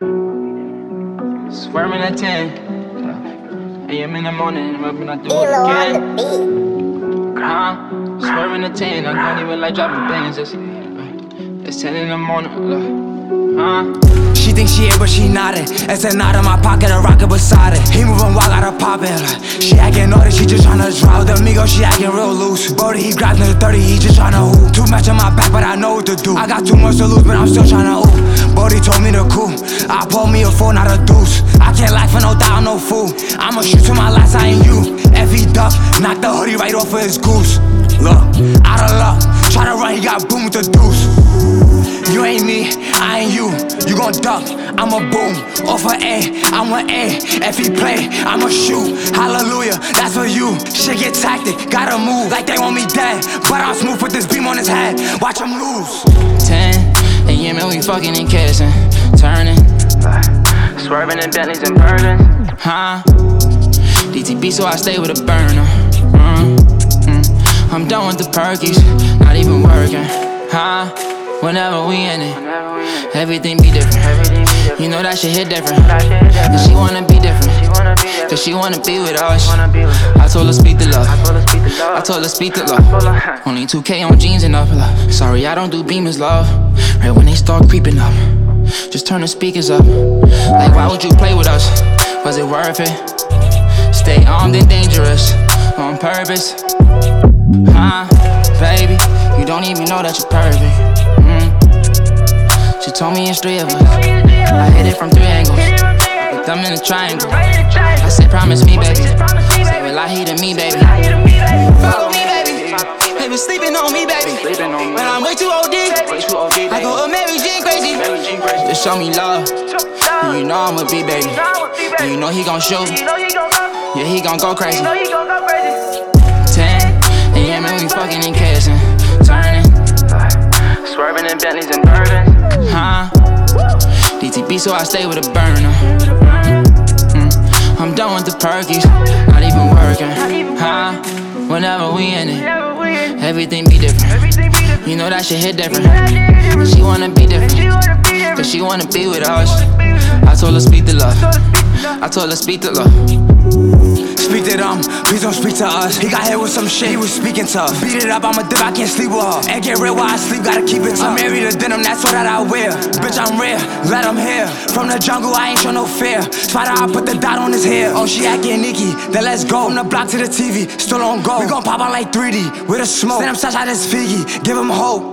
Swerving at 10 a.m. in the morning, when I do it again. Swerving at 10, I don't even like dropping bands. It's 10 in the morning. She thinks she here, but she not it. It's a knot in my pocket, a rocket beside it. He moving wild, gotta pop it. She acting naughty, she just tryna drive. The amigo, she acting real loose. Brody, he grabbed the 30, he just tryna hoop. Too much on my back, but I know what to do. I got too much to lose, but I'm still tryna hoop. Brody told me to cool. I pulled me a 4, not a deuce. I can't lie for no doubt, no fool. I'ma shoot to my last, I ain't you. F.E. Duck, knock the hoodie right off of his goose. Look, out of luck, try to run, he got boom with the deuce. You ain't me, I ain't you. You gon' duck, I'm a boom. Off a A, I'm a A. If he play, I'ma shoot. Hallelujah, that's for you. Shit get tactic, gotta move like they want me dead. But I'm smooth with this beam on his head. Watch him lose. 10 a.m. and we fucking and kissing, turning, swerving in Bentleys and burners. DTB, so I stay with a burner. I'm done with the perkies, not even working. Whenever we in it, everything be different. You know that shit hit different. Cause she wanna be different. Cause she wanna be with us. I told her speak the love. I told her speak the love. Only 2K on jeans and up. Sorry, I don't do beamers, love. Right when they start creeping up, just turn the speakers up. Like, why would you play with us? Was it worth it? Stay armed and dangerous on purpose. Baby, you don't even know that you're perfect. She told me it's 3 of us. I hit it from 3 angles. I put them in a triangle. I said, promise me, baby. Say, well, I heat to me, baby. Follow me, baby. They been sleeping on me, baby. But I'm way too OD. I go Mary Jean crazy. Just show me love. And you know I'ma be, baby. And you know he gon' shoot. Yeah, he gon' go crazy. 10 a.m. and we fucking and kissing, turning, swerving in Bentleys and bourbons. DTB, so I stay with a burner. I'm done with the perkies, not even working. Whenever we in it, everything be different. You know that shit hit different. She wanna be different, cause she wanna be with us. I told her speak the love. I told her speak the love. Speak to them, please don't speak to us. He got hit with some shit, he was speaking tough. Beat it up, I'm a dip, I can't sleep with her. And get real while I sleep, gotta keep it tough. I'm married to denim, that's all that I wear. Bitch, I'm rare, let him hear. From the jungle, I ain't show no fear. Spider, I put the dot on his hair. Oh, she acting Nikki, then let's go. From the block to the TV, still on go. We gon' pop out like 3D, with a smoke. Send him such out his figgy, give him hope.